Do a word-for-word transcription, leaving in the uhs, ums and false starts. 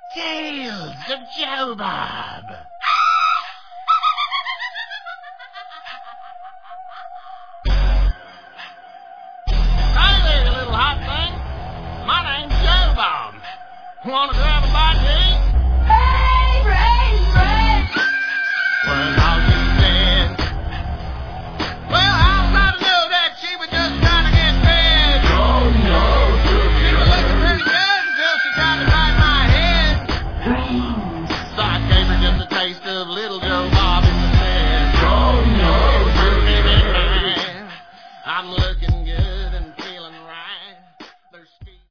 Tales of Joe Bob. Hi there, you little hot thing. My name's Joe Bob. Want to grab a bite to eat? Hey, Ray, Ray! Well, how she said. Well, how was I to know that she was just trying to get fed? Oh, no, She was looking pretty good until she tried to bite my head. dreams. So I gave her just a taste